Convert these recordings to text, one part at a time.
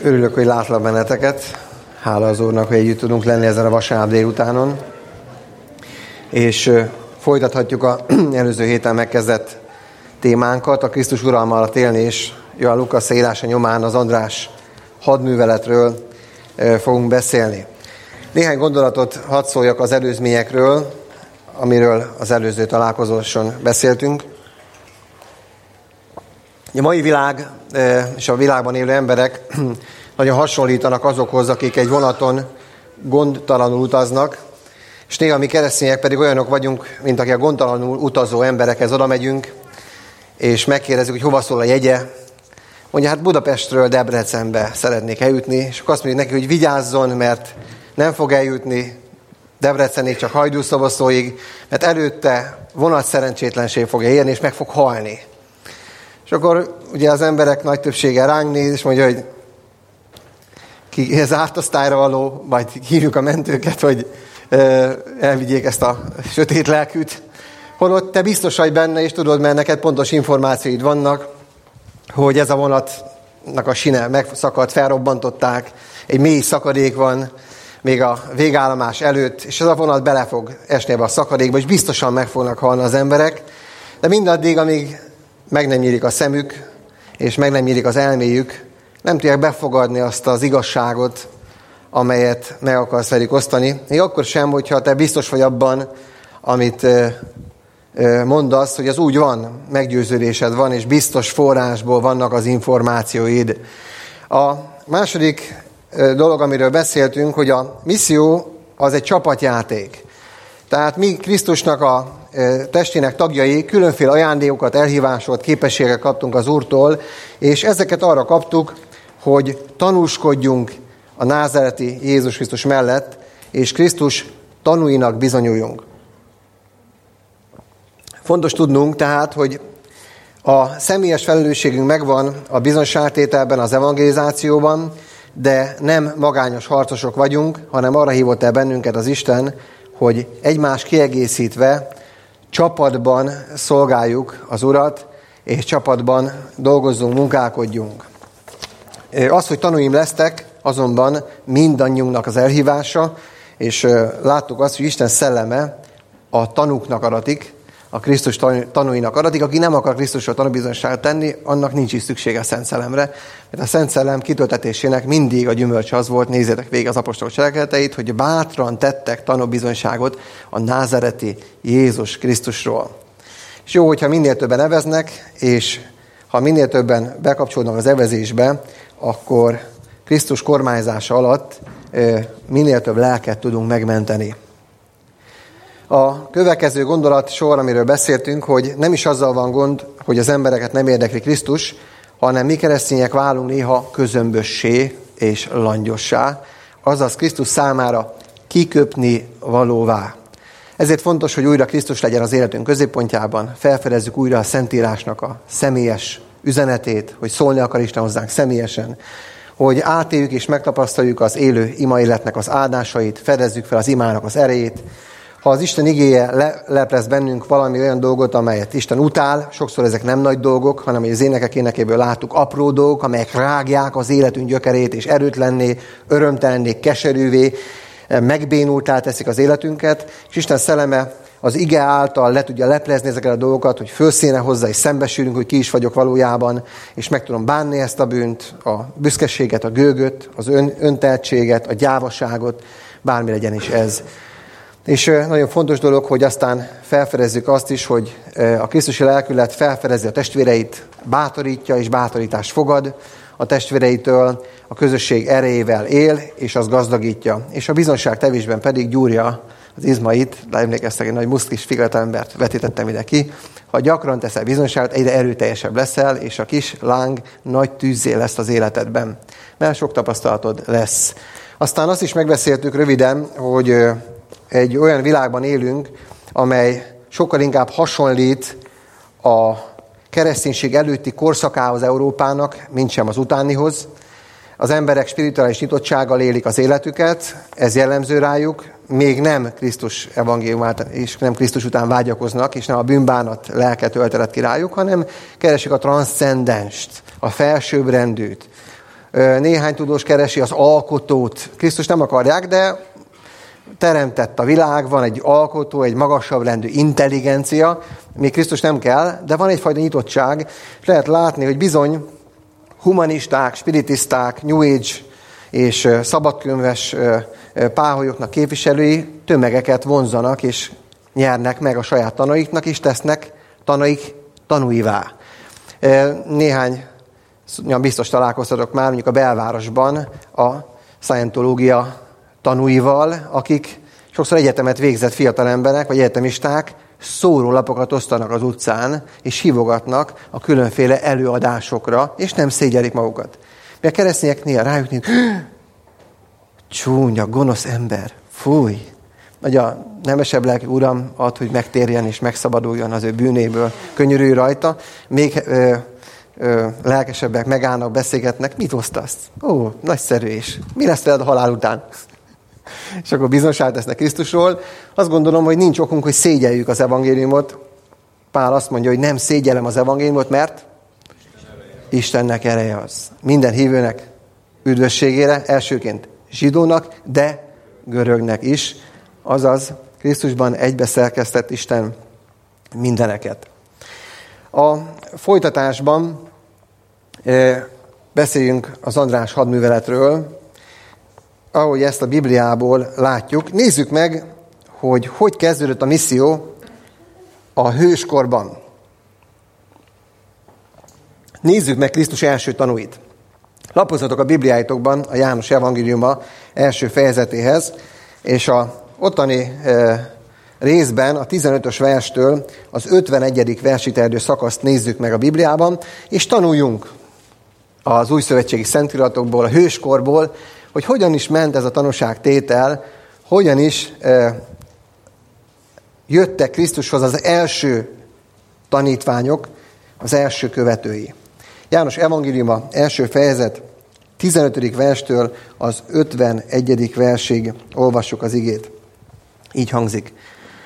Örülök, hogy látlak benneteket. Hála az Úrnak, hogy együtt tudunk lenni ezen a vasárnap délutánon. És folytathatjuk az előző héten megkezdett témánkat, a Krisztus uralma alatt élni, és Johann Lukasz írása nyomán az András hadműveletről fogunk beszélni. Néhány gondolatot hadd szóljak az előzményekről, amiről az előző találkozóson beszéltünk. A mai világ és a világban élő emberek nagyon hasonlítanak azokhoz, akik egy vonaton gondtalanul utaznak, és néha mi keresztények pedig olyanok vagyunk, mint akik a gondtalanul utazó emberekhez oda megyünk, és megkérdezzük, hogy hova szól a jegye. Mondja, hát Budapestről Debrecenbe szeretnék eljutni, és akkor azt mondjuk neki, hogy vigyázzon, mert nem fog eljutni Debrecenig, csak Hajdúszoboszlóig, mert előtte vonat szerencsétlenség fogja érni, és meg fog halni. És akkor ugye az emberek nagy többsége ránk néz, és mondja, hogy ki ez ártasztályra való, majd hívjuk a mentőket, hogy elvigyék ezt a sötét lelkűt. Holott te biztos vagy benne, és tudod, mert neked pontos információid vannak, hogy ez a vonatnak a sine megszakadt, felrobbantották, egy mély szakadék van, még a végállomás előtt, és ez a vonat bele fog esni ebbe a szakadékba, és biztosan meg fognak halni az emberek, de mindaddig, amíg meg nem nyílik a szemük, és meg nem nyílik az elméjük, nem tudják befogadni azt az igazságot, amelyet meg akarsz velük osztani. Még akkor sem, hogyha te biztos vagy abban, amit mondasz, hogy az úgy van, meggyőződésed van, és biztos forrásból vannak az információid. A második dolog, amiről beszéltünk, hogy a misszió az egy csapatjáték. Tehát mi Krisztusnak a testének tagjai különféle ajándékokat, elhívásokat, képességeket kaptunk az Úrtól, és ezeket arra kaptuk, hogy tanúskodjunk a názáreti Jézus Krisztus mellett, és Krisztus tanúinak bizonyuljunk. Fontos tudnunk tehát, hogy a személyes felelősségünk megvan a bizonyságtételben, az evangelizációban, de nem magányos harcosok vagyunk, hanem arra hívott el bennünket az Isten, hogy egymás kiegészítve csapatban szolgáljuk az Urat, és csapatban dolgozzunk, munkálkodjunk. Az, hogy tanúim lesztek, azonban mindannyiunknak az elhívása, és láttuk azt, hogy Isten szelleme a tanúknak adatik, a Krisztus tanúinak adatik. Aki nem akar Krisztusról tanúbizonyságot tenni, annak nincs is szüksége a Szent Szellemre. Mert a Szent Szellem kitöltetésének mindig a gyümölcse az volt, nézzétek végig az apostolok cselekedeteit, hogy bátran tettek tanúbizonyságot a názáreti Jézus Krisztusról. És jó, hogyha minél többen eveznek, és ha minél többen bekapcsolódnak az evezésbe, akkor Krisztus kormányzása alatt minél több lelket tudunk megmenteni. A következő gondolat sor, amiről beszéltünk, hogy nem is azzal van gond, hogy az embereket nem érdekli Krisztus, hanem mi keresztények válunk néha közömbössé és langyossá, azaz Krisztus számára kiköpni valóvá. Ezért fontos, hogy újra Krisztus legyen az életünk középpontjában, felfedezzük újra a Szentírásnak a személyes üzenetét, hogy szólni akar Isten hozzánk személyesen, hogy átéljük és megtapasztaljuk az élő ima életnek az áldásait, fedezzük fel az imának az erejét. Ha az Isten igéje leplez bennünk valami olyan dolgot, amelyet Isten utál, sokszor ezek nem nagy dolgok, hanem hogy az énekek énekéből láttuk apró dolgok, amelyek rágják az életünk gyökerét, és erőtlenné, örömtelenné, keserűvé, megbénultá teszik az életünket, és Isten szelleme az ige által le tudja leplezni ezeket a dolgokat, hogy fölszíne hozzá, és szembesülünk, hogy ki is vagyok valójában, és meg tudom bánni ezt a bűnt, a büszkeséget, a gőgöt, az önteltséget, a gyávaságot, bármi legyen is ez. És nagyon fontos dolog, hogy aztán felfedezzük azt is, hogy a Krisztusi lelkület felfedezi a testvéreit, bátorítja és bátorítást fogad a testvéreitől, a közösség erejével él, és az gazdagítja. És a bizonságtevésben pedig gyúrja az izmait, de emlékeztek, egy nagy muszkis fiatalembert vetítettem ide ki, ha gyakran teszel bizonyságot, egyre erőteljesebb leszel, és a kis láng nagy tűzzé lesz az életedben, mert sok tapasztalatod lesz. Aztán azt is megbeszéltük röviden, hogy egy olyan világban élünk, amely sokkal inkább hasonlít a kereszténység előtti korszakához Európának, mint sem az utánihoz. Az emberek spirituális nyitottsággal élik az életüket, ez jellemző rájuk, még nem Krisztus evangéliumát és nem Krisztus után vágyakoznak, és nem a bűnbánat lelke töltedett ki rájuk, hanem keresik a transzcendenst, a felsőbbrendűt, Néhány tudós keresi az alkotót. Krisztus nem akarják, de teremtett a világ, van egy alkotó, egy magasabb rendű intelligencia, még Krisztus nem kell, de van egyfajta nyitottság, és lehet látni, hogy bizony humanisták, spiritisták, New Age és szabadkönyves páholyoknak képviselői tömegeket vonzanak, és nyernek meg a saját tanaiknak, és tesznek tanaik tanúivá. Néhány biztos találkoztatok már, mondjuk a belvárosban a scientológia tanúival, akik sokszor egyetemet végzett fiatal emberek, vagy egyetemisták, szórólapokat osztanak az utcán, és hívogatnak a különféle előadásokra, és nem szégyelik magukat. Mert a keresztények néha rájutni, csúnya, gonosz ember, fúj! Vagy a nemesebb lelkű Uram ad, hogy megtérjen és megszabaduljon az ő bűnéből, könyörülj rajta, még lelkesebbek megállnak, beszélgetnek, mit osztasz? Ó, nagyszerű is. Mi lesz veled a halál után? És akkor bizonságot tesznek Krisztusról. Azt gondolom, hogy nincs okunk, hogy szégyeljük az evangéliumot. Pál azt mondja, hogy nem szégyellem az evangéliumot, mert Istennek ereje az. Minden hívőnek üdvösségére, elsőként zsidónak, de görögnek is. Azaz, Krisztusban egybeszerkesztett Isten mindeneket. A folytatásban beszéljünk az András hadműveletről, ahogy ezt a Bibliából látjuk. Nézzük meg, hogy kezdődött a misszió a hőskorban. Nézzük meg Krisztus első tanúit. Lapozzatok a Bibliáitokban a János evangéliuma első fejezetéhez, és a ottani részben a 15-ös verstől az 51. versig terjedő szakaszt nézzük meg a Bibliában, és tanuljunk az újszövetségi szentíratokból, a hőskorból, hogy hogyan is ment ez a tanúságtétel, hogyan is jöttek Krisztushoz az első tanítványok, az első követői. János evangéliuma első fejezet 15. verstől az 51. versig olvassuk az igét. Így hangzik.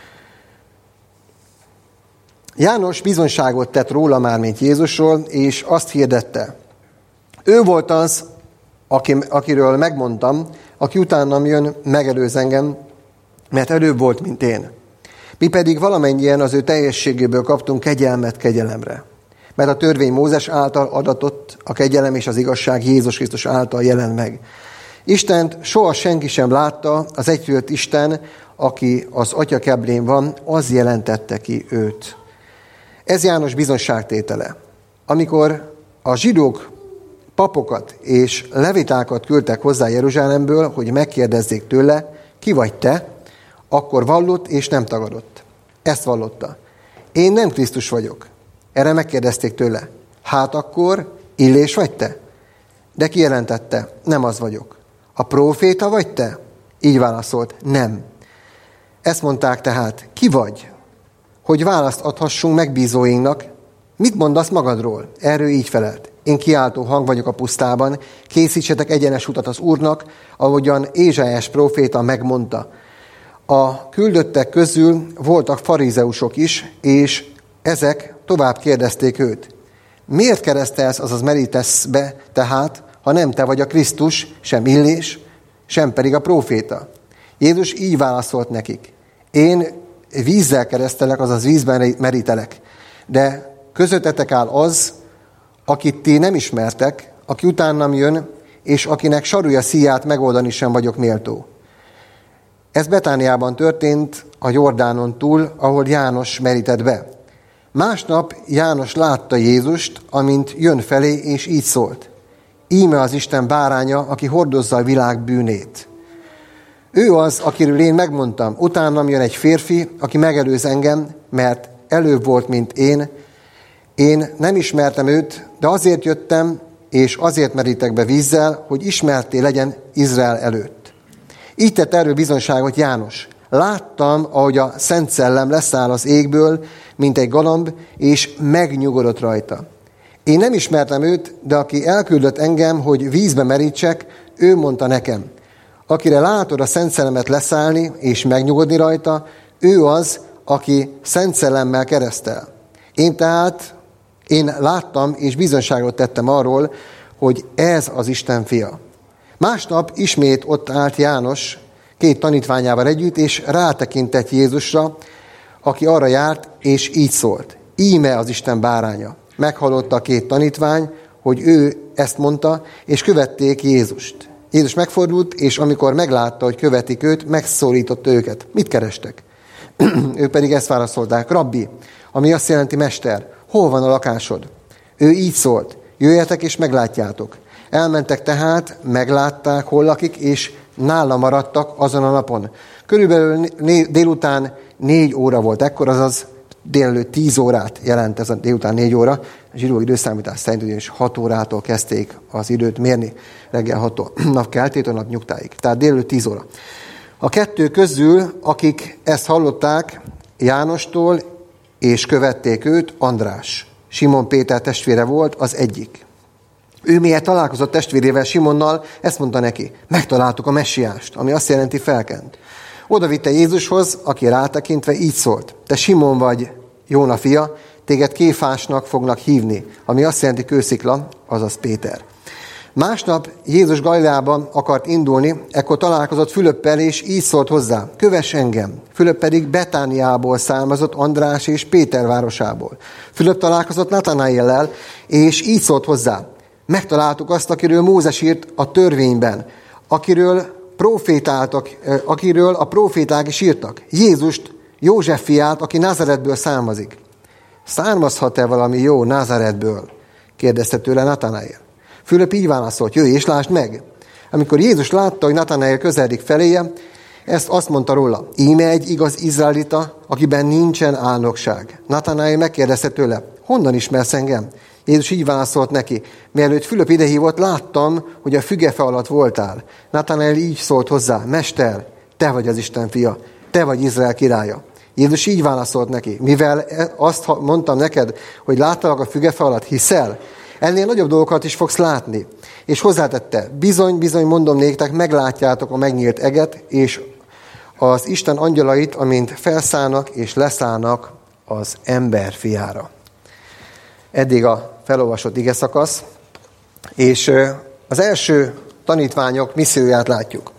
János bizonyságot tett róla már, mint Jézusról, és azt hirdette. Ő volt az, akiről megmondtam, aki utánam jön, megelőz engem, mert előbb volt, mint én. Mi pedig valamennyien az ő teljességéből kaptunk kegyelmet kegyelemre. Mert a törvény Mózes által adatott, a kegyelem és az igazság Jézus Krisztus által jelent meg. Istent soha senki sem látta, az egyfőtt Isten, aki az Atya keblén van, az jelentette ki őt. Ez János bizonyságtétele. Amikor a zsidók papokat és levitákat küldtek hozzá Jeruzsálemből, hogy megkérdezzék tőle, ki vagy te, akkor vallott és nem tagadott. Ezt vallotta. Én nem Krisztus vagyok. Erre megkérdezték tőle. Hát akkor Illés vagy te? De kijelentette, nem az vagyok. A próféta vagy te? Így válaszolt, nem. Ezt mondták tehát, ki vagy? Hogy választ adhassunk megbízóinknak, mit mondasz magadról? Erről így felelt. Én kiáltó hang vagyok a pusztában, készítsetek egyenes utat az Úrnak, ahogyan Ézsaiás próféta megmondta. A küldöttek közül voltak farizeusok is, és ezek tovább kérdezték őt. Miért keresztelsz, azaz merítesz be tehát, ha nem te vagy a Krisztus, sem Illés, sem pedig a próféta? Jézus így válaszolt nekik. Én vízzel keresztelek, azaz vízben merítelek, de közöttetek áll az, akit ti nem ismertek, aki utánam jön, és akinek sarúja szíját megoldani sem vagyok méltó. Ez Betániában történt, a Jordánon túl, ahol János merített be. Másnap János látta Jézust, amint jön felé, és így szólt. Íme az Isten báránya, aki hordozza a világ bűnét. Ő az, akiről én megmondtam, utánam jön egy férfi, aki megelőz engem, mert előbb volt, mint én. Én nem ismertem őt, de azért jöttem, és azért merítek be vízzel, hogy ismerté legyen Izrael előtt. Így tett erről bizonyságot János. Láttam, ahogy a Szent Szellem leszáll az égből, mint egy galamb, és megnyugodott rajta. Én nem ismertem őt, de aki elküldött engem, hogy vízbe merítsek, ő mondta nekem. Akire látod a Szent Szellemet leszállni, és megnyugodni rajta, ő az, aki Szent Szellemmel keresztel. Én láttam, és bizonyságot tettem arról, hogy ez az Isten fia. Másnap ismét ott állt János 2 tanítványával együtt, és rátekintett Jézusra, aki arra járt, és így szólt: íme az Isten báránya. Meghallotta a 2 tanítvány, hogy ő ezt mondta, és követték Jézust. Jézus megfordult, és amikor meglátta, hogy követik őt, megszólította őket. Mit kerestek? Ők pedig ezt válaszolták: Rabbi, ami azt jelenti mester, hol van a lakásod? Ő így szólt: jöjjetek és meglátjátok. Elmentek tehát, meglátták, hol lakik, és nála maradtak azon a napon. Körülbelül délután 4 óra volt ekkor, azaz délelőtt 10 órát jelent ez a délután 4 óra. A zsidó időszámítás szerint ugyanis 6 órától kezdték az időt mérni, reggel 6 nap keltétől nap nyugtáig. Tehát délelőtt 10 óra. A 2 közül, akik ezt hallották Jánostól, és követték őt, András, Simon Péter testvére volt az egyik. Ő miért találkozott testvérével, Simonnal, ezt mondta neki: megtaláltuk a messiást, ami azt jelenti felkent. Oda vitte Jézushoz, aki rátekintve így szólt: te Simon vagy, Jóna fia, téged Kéfásnak fognak hívni, ami azt jelenti kőszikla, azaz Péter. Másnap Jézus Galileába akart indulni, ekkor találkozott Fülöppel, és így szólt hozzá: kövess engem. Fülöp pedig Betániából származott, András és Péter városából. Fülöp találkozott Natanaéllel, és így szólt hozzá: megtaláltuk azt, akiről Mózes írt a törvényben, akiről a proféták is írtak, Jézust, József fiát, aki Názáretből származik. Származhat-e valami jó Názáretből? Kérdezte tőle Natanaél. Fülöp így válaszolt: jöjj és lásd meg. Amikor Jézus látta, hogy Natanaél közeledik feléje, ezt azt mondta róla: íme egy igaz izraelita, akiben nincsen álnokság. Natanaél megkérdezte tőle: honnan ismersz engem? Jézus így válaszolt neki: mielőtt Fülöp idehívott, láttam, hogy a fügefa alatt voltál. Natanaél így szólt hozzá: mester, te vagy az Isten fia, te vagy Izrael királya. Jézus így válaszolt neki: mivel azt mondtam neked, hogy láttalak a fügefa alatt, hiszel? Ennél nagyobb dolgokat is fogsz látni. És hozzátette: bizony, bizony mondom néktek, meglátjátok a megnyílt eget, és az Isten angyalait, amint felszállnak és leszállnak az ember fiára. Eddig a felolvasott igeszakasz, és az első tanítványok misszióját látjuk.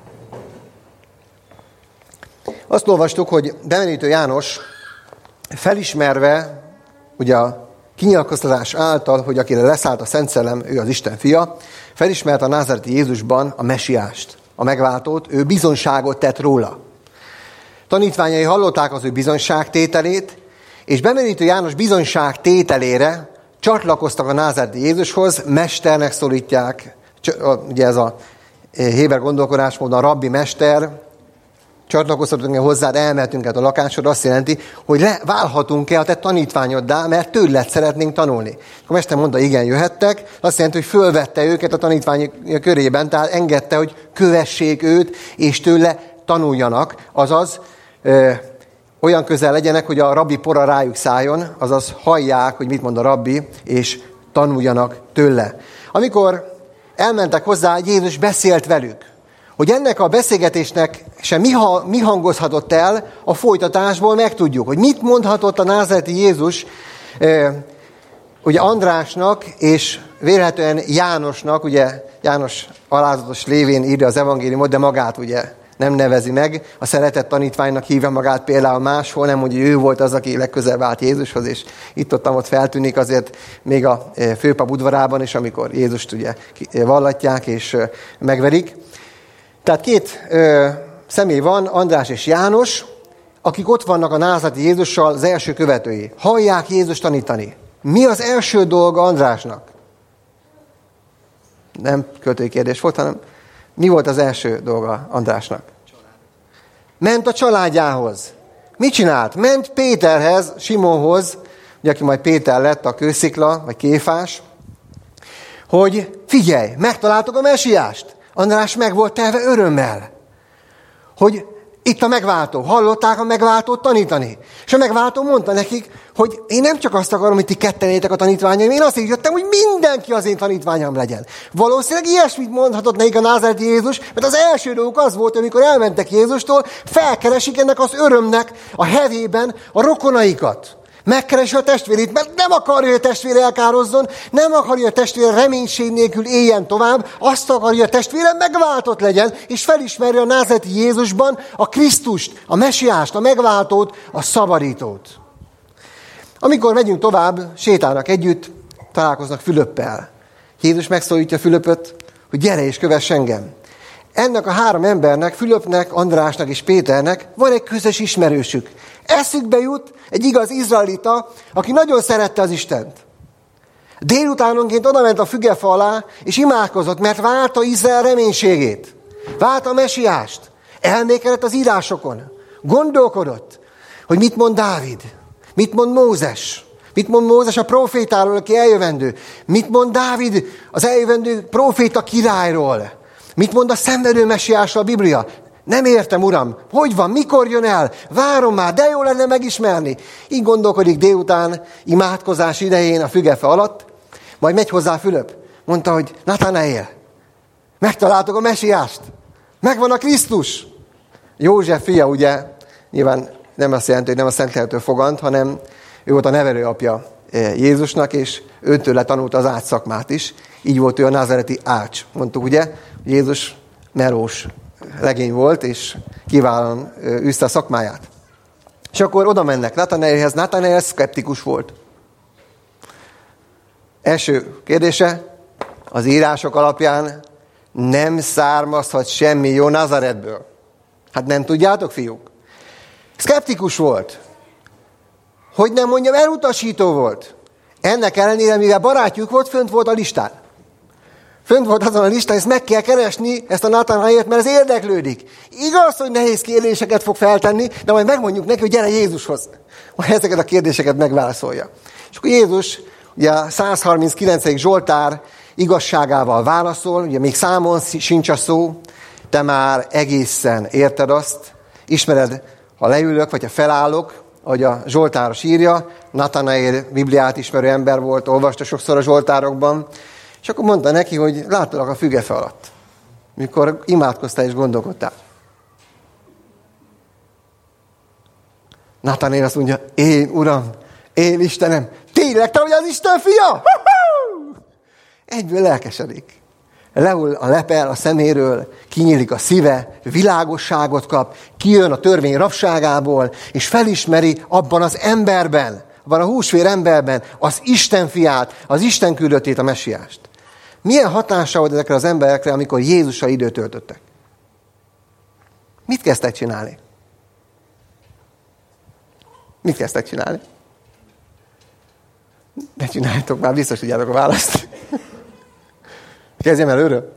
Azt olvastuk, hogy bemenítő János felismerve, ugye a kinyilatkoztatás által, hogy akire leszállt a Szent Szellem, ő az Isten fia, felismerte a názáreti Jézusban a messiást, a megváltót, ő bizonyságot tett róla. Tanítványai hallották az ő bizonyságtételét, és bemenítő János bizonyságtételére csatlakoztak a názáreti Jézushoz, mesternek szólítják, ugye ez a héber gondolkodásmódon, a rabbi mester, csatlakozhatunk-e hozzád, elmehetünk a lakásod, azt jelenti, hogy válhatunk-e a te tanítványoddá, mert tőled szeretnénk tanulni. A mester mondta: igen, jöhettek, azt jelenti, hogy fölvette őket a tanítvány körében, tehát engedte, hogy kövessék őt, és tőle tanuljanak, azaz olyan közel legyenek, hogy a rabbi pora rájuk szálljon, azaz hallják, hogy mit mond a rabbi, és tanuljanak tőle. Amikor elmentek hozzá, Jézus beszélt velük, hogy ennek a beszélgetésnek sem mi hangozhatott el, a folytatásból megtudjuk, hogy mit mondhatott a názáreti Jézus ugye Andrásnak, és vélhetően Jánosnak, ugye János alázatos lévén írja az evangéliumot, de magát ugye nem nevezi meg, a szeretett tanítványnak hívja magát például máshol, nem mondja, hogy ő volt az, aki legközelebb állt Jézushoz, és itt-ott feltűnik azért még a főpap udvarában is, amikor Jézust ugye vallatják és megverik. Tehát 2 személy van, András és János, akik ott vannak a názáreti Jézussal, az első követői. Hallják Jézus tanítani. Mi az első dolga Andrásnak? Nem költői kérdés volt, hanem mi volt az első dolga Andrásnak? Ment a családjához. Mit csinált? Ment Péterhez, Simonhoz, ugye, aki majd Péter lett, a kőszikla, vagy Kéfás, hogy figyelj, megtaláltuk a messiást. András meg volt telve örömmel, hogy itt a megváltó. Hallották a megváltót tanítani. És a megváltó mondta nekik, hogy én nem csak azt akarom, hogy ti ketten létek a tanítványaim, én azt jöttem, hogy mindenki az én tanítványom legyen. Valószínűleg ilyesmit mondhatott nekik a názáreti Jézus, mert az első dolguk az volt, amikor elmentek Jézustól, felkeresik ennek az örömnek a hevében a rokonaikat. Megkeresi a testvérét, mert nem akarja, hogy a testvére elkározzon, nem akarja, hogy a testvére reménység nélkül éljen tovább, azt akarja, hogy a testvére megváltott legyen, és felismerje a názáreti Jézusban a Krisztust, a Mesiást, a megváltót, a szabadítót. Amikor megyünk tovább, sétálnak együtt, találkoznak Fülöppel. Jézus megszólítja Fülöpöt, hogy gyere és kövess engem. Ennek a 3 embernek, Fülöpnek, Andrásnak és Péternek van egy közös ismerősük. Eszükbe jut egy igaz izraelita, aki nagyon szerette az Istent. Délutánonként odament a fügefa alá, és imádkozott, mert várta Izrael reménységét. Várta a Mesiást. Elmékedett az írásokon. Gondolkodott, hogy mit mond Dávid, mit mond Mózes. Mit mond Mózes a profétáról, aki eljövendő? Mit mond Dávid az eljövendő proféta királyról? Mit mond a szenvedő Mesiásról a Biblia? Nem értem, Uram, hogy van, mikor jön el? Várom már, de jó lenne megismerni. Így gondolkodik délután, imádkozás idején a fügefa alatt, majd megy hozzá Fülöp. Mondta, hogy Natanael, megtaláltuk a Mesiást, megvan a Krisztus. József fia, ugye, nyilván nem azt jelenti, hogy nem a Szentléltől fogant, hanem ő volt a nevelőapja Jézusnak, és őtőle tanulta az ács szakmát is. Így volt ő a názáreti ács. Mondtuk, ugye, Jézus melós legény volt, és kiválóan űzte a szakmáját. És akkor oda mennek Natanaelhez. Natanael szkeptikus volt. Első kérdése, az írások alapján nem származhat semmi jó Nazaretből. Hát nem tudjátok, fiúk? Szkeptikus volt. Hogy nem mondjam, elutasító volt. Ennek ellenére, mivel barátjuk volt, fönt volt a listán. Fönt volt azon a listán, ezt meg kell keresni, ezt a Natanaelt, mert ez érdeklődik. Igaz, hogy nehéz kérdéseket fog feltenni, de majd megmondjuk neki, hogy gyere Jézushoz. Majd ezeket a kérdéseket megválaszolja. És akkor Jézus, ugye a 139. Zsoltár igazságával válaszol, ugye még számon sincs a szó, te már egészen érted azt, ismered, ha leülök, vagy ha felállok, ahogy a Zsoltáros írja, Natanael Bibliát ismerő ember volt, olvasta sokszor a Zsoltárokban, és akkor mondta neki, hogy láttalak a fügefa alatt, mikor imádkoztál és gondolkodtál. Natanael azt mondja, én Uram, én Istenem, tényleg te vagy az Isten fia? Egyből lelkesedik. Lehull a lepel a szeméről, kinyílik a szíve, világosságot kap, kijön a törvény rabságából, és felismeri abban az emberben, abban a húsvér emberben az Isten fiát, az Isten küldöttét, a Mesiást. Milyen hatása volt ezekre az emberekre, amikor Jézussal időt töltöttek? Mit kezdtek csinálni? Mit kezdtek csinálni? Ne csináljátok, már biztos tudjátok a választ. Kezdjem előről.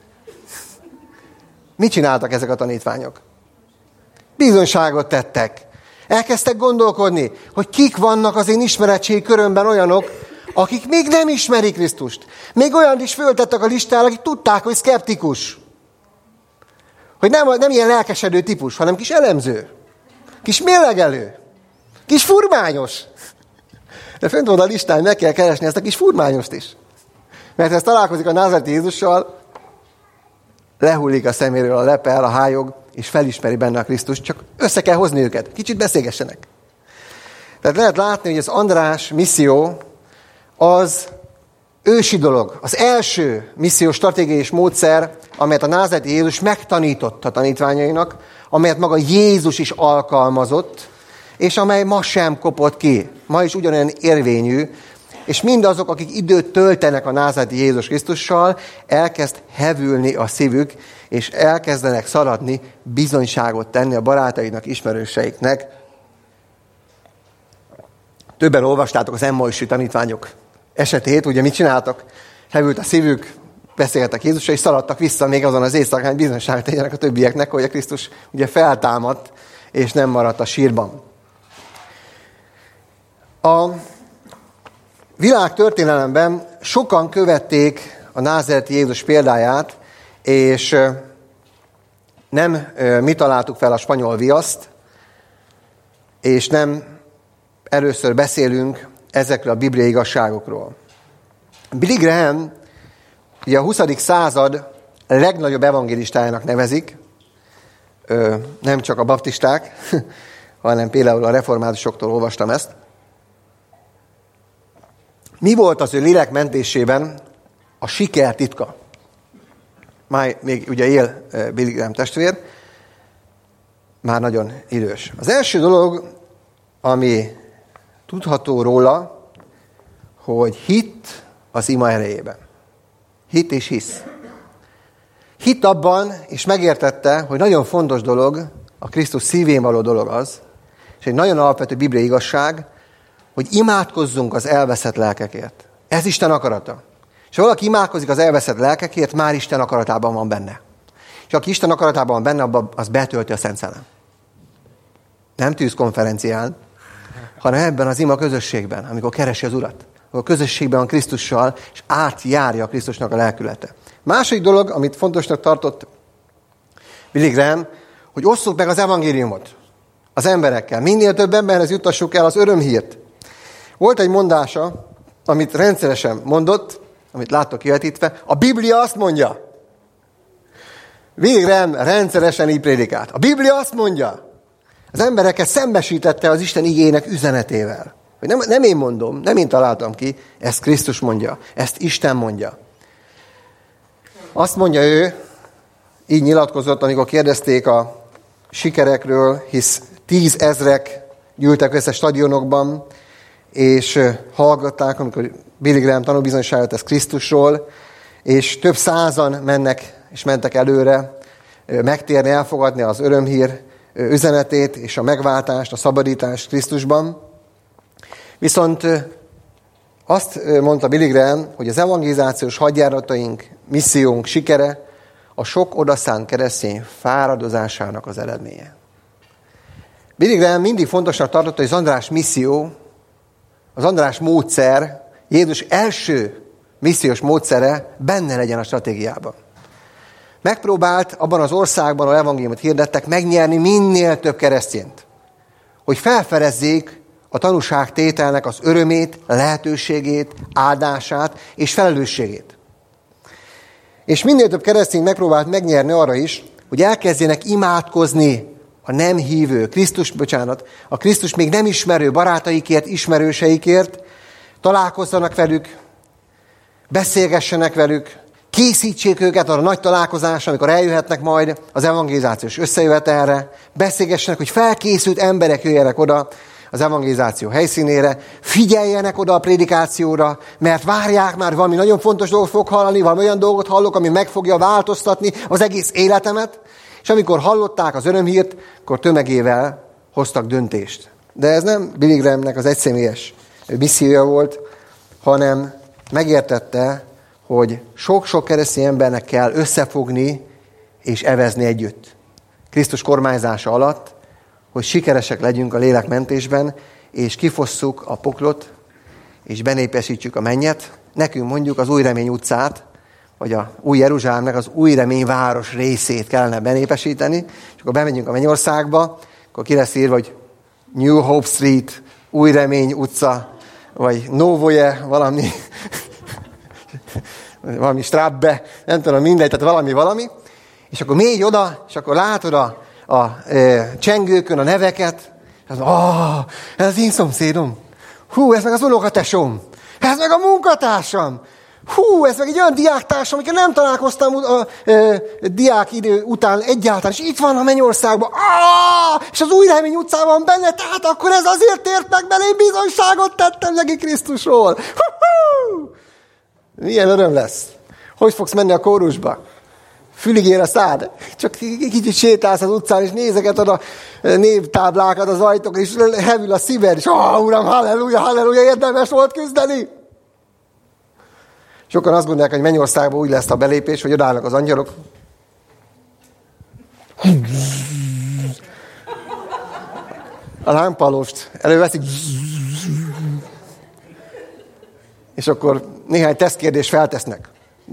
Mit csináltak ezek a tanítványok? Bizonyságot tettek. Elkezdtek gondolkodni, hogy kik vannak az én ismeretségi körömben olyanok, akik még nem ismerik Krisztust. Még olyan is föltettek a listára, akik tudták, hogy szkeptikus. Hogy nem ilyen lelkesedő típus, hanem kis elemző, kis mérlegelő, kis furmányos. De fönt van a listán, meg kell keresni ezt a kis furmányost is. Mert ez találkozik a názáreti Jézussal, lehullik a szeméről a lepel, a hályog, és felismeri benne a Krisztust, csak össze kell hozni őket, kicsit beszélgessenek. Tehát lehet látni, hogy az András misszió az ősi dolog, az első missziós stratégiai és módszer, amelyet a názáreti Jézus megtanított a tanítványainak, amelyet maga Jézus is alkalmazott, és amely ma sem kopott ki. Ma is ugyanolyan érvényű, és mindazok, akik időt töltenek a názáreti Jézus Krisztussal, elkezd hevülni a szívük, és elkezdenek szaladni, bizonyságot tenni a barátainak, ismerőseiknek. Többen olvastátok az Emmausi tanítványok esetét, ugye mit csináltak? Hevült a szívük, beszéltek Jézusra, és szaladtak vissza még azon az éjszakán, bizonyságot tegyenek a többieknek, hogy a Krisztus ugye feltámadt, és nem maradt a sírban. A világ történelemben sokan követték a názáreti Jézus példáját, és nem mi találtuk fel a spanyol viaszt, és nem először beszélünk ezekről a bibliai igazságokról. Billy Graham, ugye a 20. század legnagyobb evangélistájának nevezik, nem csak a baptisták, hanem például a reformátusoktól olvastam ezt. Mi volt az ő lélek mentésében a siker titka? Már még ugye él Billy Graham testvér, már nagyon idős. Az első dolog, ami tudható róla, hogy hitt az ima erejében. Hitt és hisz. Hitt abban, és megértette, hogy nagyon fontos dolog, a Krisztus szívén való dolog az, és egy nagyon alapvető bibliai igazság, hogy imádkozzunk az elveszett lelkekért. Ez Isten akarata. És ha valaki imádkozik az elveszett lelkekért, már Isten akaratában van benne. És aki Isten akaratában van benne, az betölti a Szent Szellem. Nem tűzkonferencián, hanem ebben az ima közösségben, amikor keresi az Urat. Amikor közösségben van Krisztussal, és átjárja a Krisztusnak a lelkülete. Második dolog, amit fontosnak tartott Billy Graham, hogy osszuk meg az evangéliumot az emberekkel. Minél több emberhez juttassuk el az örömhírt. Volt egy mondása, amit rendszeresen mondott, amit láttok kivetítve, a Biblia azt mondja. Billy Graham rendszeresen így prédikált. A Biblia azt mondja. Az embereket szembesítette az Isten igének üzenetével. Hogy nem én mondom, nem én találtam ki, ezt Krisztus mondja, ezt Isten mondja. Azt mondja ő, így nyilatkozott, amikor kérdezték a sikerekről, hisz 10 000 gyűltek össze stadionokban, és hallgatták, amikor Billy Graham tanúbizonyságot tesz Krisztusról, és több százan mentek előre megtérni, elfogadni az örömhír üzenetét és a megváltást, a szabadítást Krisztusban. Viszont azt mondta Billy Graham, hogy az evangelizációs hadjárataink, missziónk sikere a sok odaszánt keresztény fáradozásának az eredménye. Billy Graham mindig fontosnak tartotta, hogy az András misszió, az András módszer, Jézus első missziós módszere benne legyen a stratégiában. Megpróbált abban az országban, ahol evangéliumot hirdettek, megnyerni minél több keresztényt, hogy felfedezzék a tanúságtételnek az örömét, lehetőségét, áldását és felelősségét. És minél több keresztényt megpróbált megnyerni arra is, hogy elkezdjenek imádkozni a nem hívő, a Krisztus még nem ismerő barátaikért, ismerőseikért, találkozzanak velük, beszélgessenek velük, készítsék őket arra nagy találkozásra, amikor eljöhetnek majd az evangelizációs összejövetelre, beszélgessenek, hogy felkészült emberek jöjjenek oda az evangelizáció helyszínére, figyeljenek oda a prédikációra, mert várják már, valami nagyon fontos dolgot fog hallani, valami olyan dolgot hallok, ami meg fogja változtatni az egész életemet, és amikor hallották az örömhírt, akkor tömegével hoztak döntést. De ez nem Billy Grahamnek az egyszemélyes missziója volt, hanem megértette, hogy sok-sok keresztény embernek kell összefogni és evezni együtt. Krisztus kormányzása alatt, hogy sikeresek legyünk a lélekmentésben, és kifosszuk a poklot, és benépesítsük a mennyet. Nekünk mondjuk az Új Remény utcát, vagy a Új Jeruzsálemnek az Új Remény város részét kellene benépesíteni, és akkor bemegyünk a Mennyországba, akkor ki lesz írva, hogy New Hope Street, Új Remény utca, vagy Novoje, valami Strabbe, nem tudom, mindegy, tehát valami, és akkor mégy oda, és akkor látod a csengőkön a neveket, ez az én szomszédom, ez meg az unokatesóm, ez meg a munkatársam, ez meg egy olyan diáktársam, amikor nem találkoztam a diák idő után egyáltalán, és itt van a Mennyországban, és az Új Remény utcában benne, tehát akkor ez azért ért meg, mert én bizonyságot tettem neki Krisztusról. Milyen öröm lesz. Hogy fogsz menni a kórusba? Fülig ér a szád. Csak kicsit sétálsz az utcán, és nézeket a névtáblákat az ajtók, és hevül a szíved, és Uram, halleluja, halleluja, érdemes volt küzdeni. Sokan azt gondolják, hogy Mennyországban úgy lesz a belépés, hogy odállnak az angyalok. A lámpalost előveszik. És akkor néhány tesztkérdést feltesznek.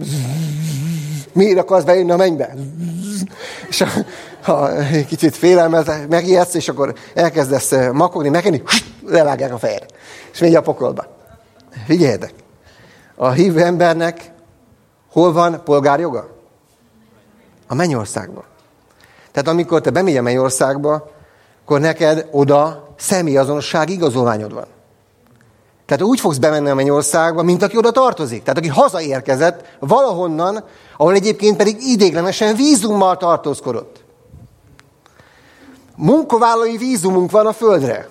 Miért akarsz bejönni a mennybe? És ha kicsit félelmet megijedsz, és akkor elkezdesz makogni, megenni, levágják a fejed. És megy a pokolba. Figyeljetek! A hívő embernek hol van polgárjoga? A Mennyországban. Tehát amikor te bemégy a Mennyországba, akkor neked oda személyazonosság igazolványod van. Tehát úgy fogsz bemenni a mennyországba, mint aki oda tartozik. Tehát aki hazaérkezett valahonnan, ahol egyébként pedig ideiglenesen vízummal tartózkodott. Munkavállalói vízumunk van a földre.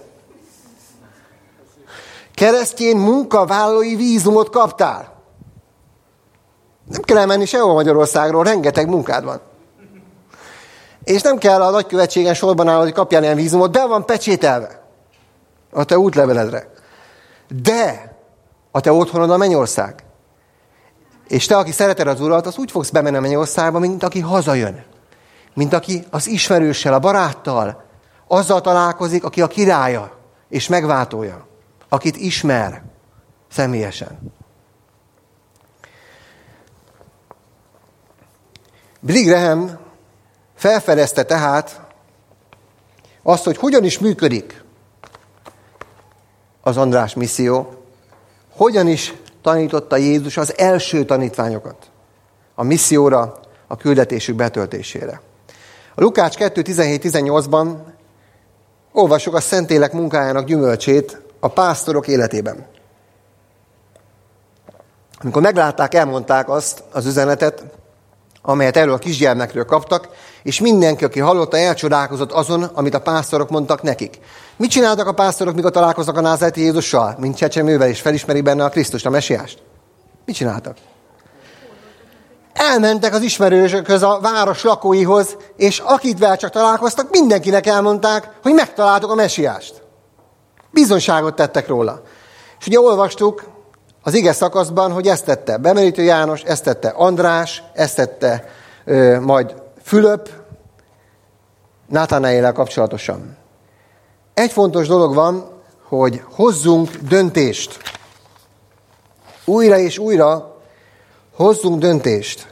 Keresztény munkavállalói vízumot kaptál. Nem kell elmenni sehol Magyarországról, rengeteg munkád van. És nem kell a nagykövetségen sorban állni, hogy kapjál ilyen vízumot, be van pecsételve a te útleveledre. De a te otthonod a mennyország. És te, aki szereted az Urat, az úgy fogsz bemenni a mennyországba, mint aki hazajön. Mint aki az ismerőssel, a baráttal, azzal találkozik, aki a királya és megváltója. Akit ismer személyesen. Billy Graham felfedezte tehát azt, hogy hogyan is működik az András misszió, hogyan is tanította Jézus az első tanítványokat a misszióra, a küldetésük betöltésére. A Lukács 2.17-18-ban olvassuk a Szentlélek munkájának gyümölcsét a pásztorok életében. Amikor meglátták, elmondták azt az üzenetet, amelyet erről a kisgyermekről kaptak, és mindenki, aki hallotta, elcsodálkozott azon, amit a pásztorok mondtak nekik. Mit csináltak a pásztorok, mikor találkoznak a názáreti Jézussal, mint csecsemővel, és felismeri benne a Krisztust, a Mesiást? Mit csináltak? Elmentek az ismerősökhöz, a város lakóihoz, és akitvel csak találkoztak, mindenkinek elmondták, hogy megtaláltuk a Mesiást. Bizonyságot tettek róla. És ugye olvastuk az ige szakaszban, hogy ezt tette Bemerítő János, ezt tette András, ezt tette majd Fülöp, Nátánaéllel kapcsolatosan. Egy fontos dolog van, hogy hozzunk döntést. Újra és újra hozzunk döntést.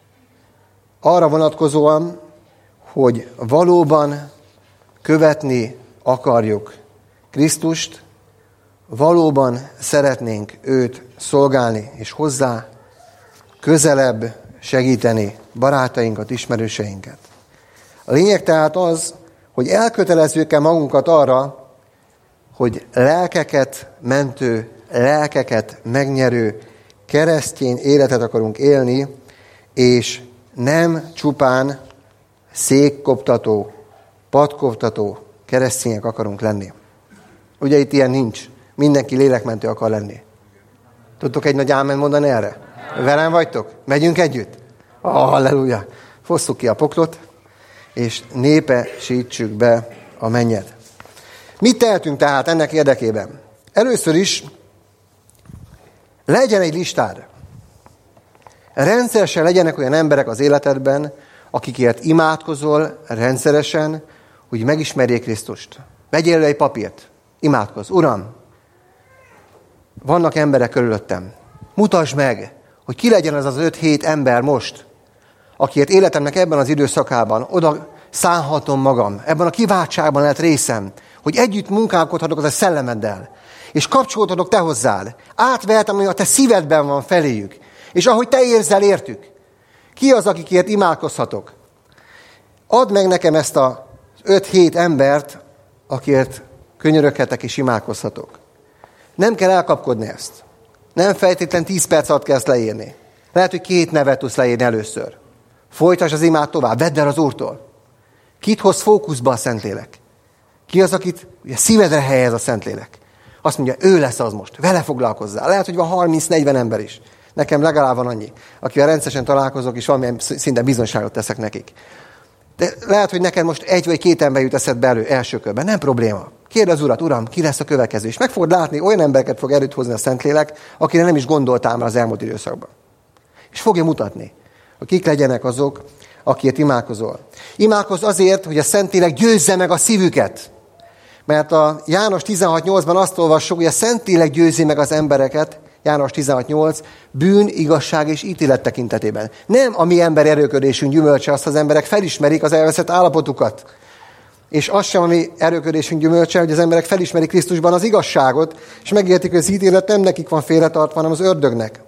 Arra vonatkozóan, hogy valóban követni akarjuk Krisztust, valóban szeretnénk őt szolgálni, és hozzá közelebb segíteni barátainkat, ismerőseinket. A lényeg tehát az, hogy elkötelezzük-e magunkat arra, hogy lelkeket mentő, lelkeket megnyerő keresztény életet akarunk élni, és nem csupán székkoptató, padkoptató keresztények akarunk lenni. Ugye itt ilyen nincs. Mindenki lélekmentő akar lenni. Tudtok egy nagy ámen mondani erre? Velem vagytok? Megyünk együtt? Halleluja! Fosszuk ki a poklot, és népesítsük be a mennyet. Mit tehetünk tehát ennek érdekében? Először is legyen egy listád. Rendszeresen legyenek olyan emberek az életedben, akikért imádkozol rendszeresen, hogy megismerjék Krisztust. Vegyél elő egy papírt. Imádkozz. Uram, vannak emberek körülöttem. Mutasd meg, hogy ki legyen az az 5-7 ember most, akiért életemnek ebben az időszakában oda szánhatom magam, ebben a kiváltságban lehet részem, hogy együtt munkálkodhatok az a szellemeddel, és kapcsolódhatok te hozzád. Átvehetem, hogy a te szívedben van feléjük, és ahogy te érzel értük. Ki az, akikért imádkozhatok? Add meg nekem ezt a 5-7 embert, akért könyöröghetek és imádkozhatok. Nem kell elkapkodni ezt. Nem feltétlen 10 perc alatt kell ezt leírni. Lehet, hogy 2 nevet tudsz leírni először. Folytasd az imát tovább, vedd el az Úrtól. Kit hoz fókuszba a Szentlélek? Ki az, akit ugye, szívedre helyez a Szentlélek? Azt mondja, ő lesz az most, vele foglalkozzál. Lehet, hogy van 30-40 ember is. Nekem legalább van annyi, akivel rendszeresen találkozok, és valamilyen szinte bizonyságot teszek nekik. De lehet, hogy neked most 1 vagy 2 ember jut eszedbe elő első körben. Nem probléma. Kérd az Urat, Uram, ki lesz a következő? És meg fogod látni, olyan embereket fog erőt hozni a Szentlélek, akire nem is gondoltál már az elmúlt időszakban. És fogja mutatni, hogy kik legyenek azok, akiért imádkozol. Imádkozz azért, hogy a Szentlélek győzze meg a szívüket. Mert a János 16.8-ban azt olvassuk, hogy a Szentlélek győzi meg az embereket, János 16.8, bűn, igazság és ítélet tekintetében. Nem a mi ember erőködésünk gyümölcse, azt az emberek felismerik az elveszett állapotukat. És az sem a mi erőködésünk gyümölcse, hogy az emberek felismerik Krisztusban az igazságot, és megértik, hogy az ítélet nem nekik van félretartva, hanem az ördögnek.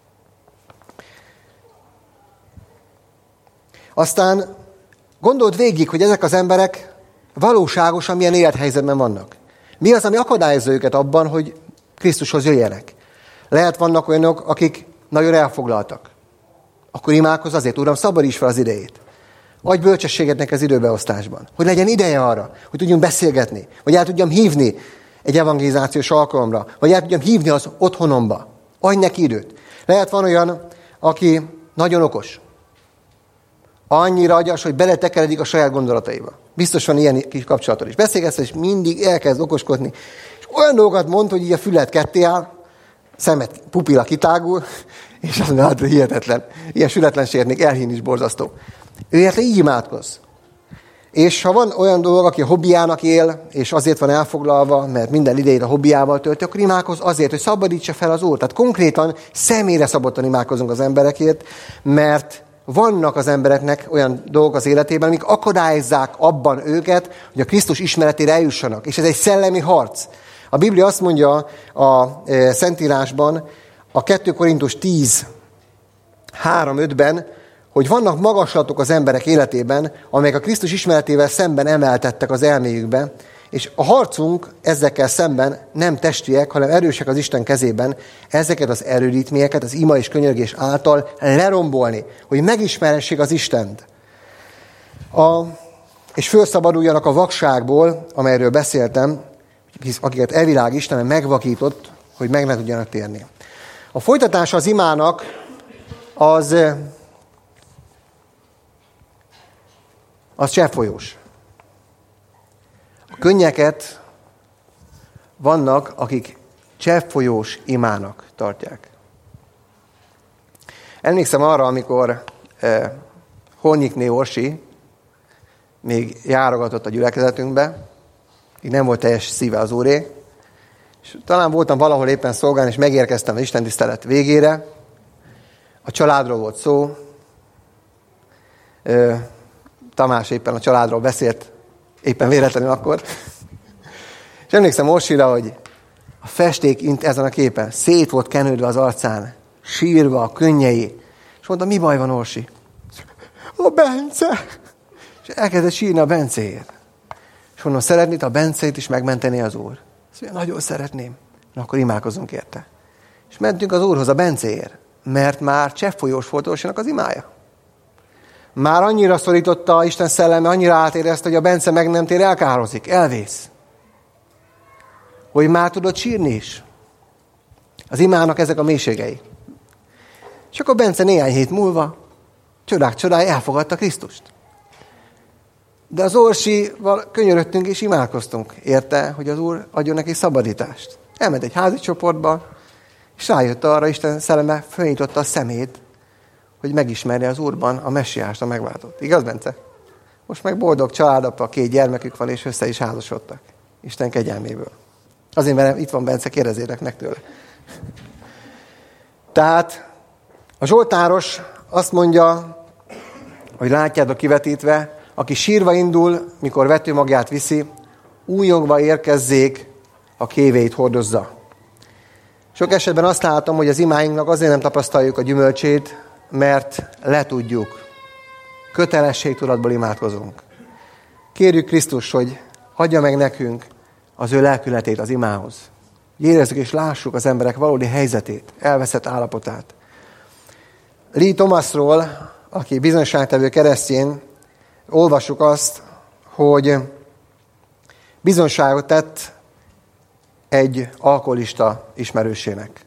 Aztán gondold végig, hogy ezek az emberek valóságosan milyen élethelyzetben vannak. Mi az, ami akadályozza őket abban, hogy Krisztushoz jöjjenek. Lehet vannak olyanok, akik nagyon elfoglaltak. Akkor imádkozz azért, Uram, szabadíts fel az idejét. Adj bölcsességet neki az időbeosztásban. Hogy legyen ideje arra, hogy tudjunk beszélgetni. Vagy el tudjam hívni egy evangelizációs alkalomra. Vagy el tudjam hívni az otthonomba. Adj neki időt. Lehet van olyan, aki nagyon okos. Annyira agyas, hogy beletekeredik a saját gondolataiba. Biztos van ilyen kis kapcsolatod is. Beszélgetsz, és mindig elkezd okoskodni. És olyan dolgokat mond, hogy így a fület ketté áll, szemet, pupilla kitágul, és azt mondja, hát hihetetlen. Ilyen sületlenséget még elhinni is borzasztó. Ő érte így imádkoz. És ha van olyan dolog, aki a hobbiának él, és azért van elfoglalva, mert minden idejét a hobbiával tölti, akkor imádkoz azért, hogy szabadítsa fel az Úr. Tehát konkrétan személyre szabottan imádkozunk az emberekért, mert vannak az embereknek olyan dolgok az életében, amik akadályozzák abban őket, hogy a Krisztus ismeretére eljussanak. És ez egy szellemi harc. A Biblia azt mondja a Szentírásban, a 2 Korintus 10, 3-5-ben, hogy vannak magaslatok az emberek életében, amelyek a Krisztus ismeretével szemben emeltettek az elméjükbe, és a harcunk ezekkel szemben nem testiek, hanem erősek az Isten kezében, ezeket az erődítményeket az ima és könyörgés által lerombolni, hogy megismerhessék az Istent. És felszabaduljanak a vakságból, amelyről beszéltem, akiket elvilág Isten megvakított, hogy meg ne tudjanak térni. A folytatása az imának az cseppfolyós. A könnyeket vannak, akik cseppfolyós imának tartják. Emlékszem arra, amikor Hornyikné Orsi még járogatott a gyülekezetünkbe, így nem volt teljes szíve az Úré, és talán voltam valahol éppen szolgálni, és megérkeztem az istentisztelet végére. A családról volt szó. Tamás éppen a családról beszélt, éppen véletlenül akkor. És emlékszem Orsira, hogy a festék ezen a képen szét volt kenődve az arcán, sírva a könnyei. És mondta, mi baj van, Orsi? A Bence! És elkezdett sírni a Bencéért. És mondom, szeretnéd a Bencét is megmenteni az Úr? Azt mondja, nagyon szeretném. Na, akkor imádkozunk érte. És mentünk az Úrhoz a Bencéért, mert már cseppfolyós volt Orsinak az imája. Már annyira szorította Isten szelleme, annyira átérezte, hogy a Bence meg nem tér, elkározik, elvész. Hogy már tudod sírni is. Az imának ezek a mélységei. És akkor Bence néhány hét múlva, csodák csodája, elfogadta Krisztust. De az Orsival könyörögtünk és imádkoztunk. Érte, hogy az Úr adjon neki szabadítást. Elment egy házi csoportba, és rájött arra, Isten szelleme fölnyitotta a szemét, hogy megismerje az Úrban a messiást, a megváltót. Igaz, Bence? Most meg boldog családapa, 2 gyermekük van, és össze is házasodtak. Isten kegyelméből. Azért, mert itt van Bence, kérdezzétek meg tőle. Tehát a Zsoltáros azt mondja, hogy látjátok kivetítve, aki sírva indul, mikor vetőmagját viszi, újongva érkezzék, a kéveit hordozza. Sok esetben azt látom, hogy az imáinknak azért nem tapasztaljuk a gyümölcsét, mert letudjuk. Kötelességtudatból imádkozunk. Kérjük Krisztus, hogy adja meg nekünk az ő lelkületét az imához. Érezzük és lássuk az emberek valódi helyzetét, elveszett állapotát. Lee Thomasról, aki bizonyságtevő keresztény, olvassuk azt, hogy bizonyságot tett egy alkoholista ismerősének.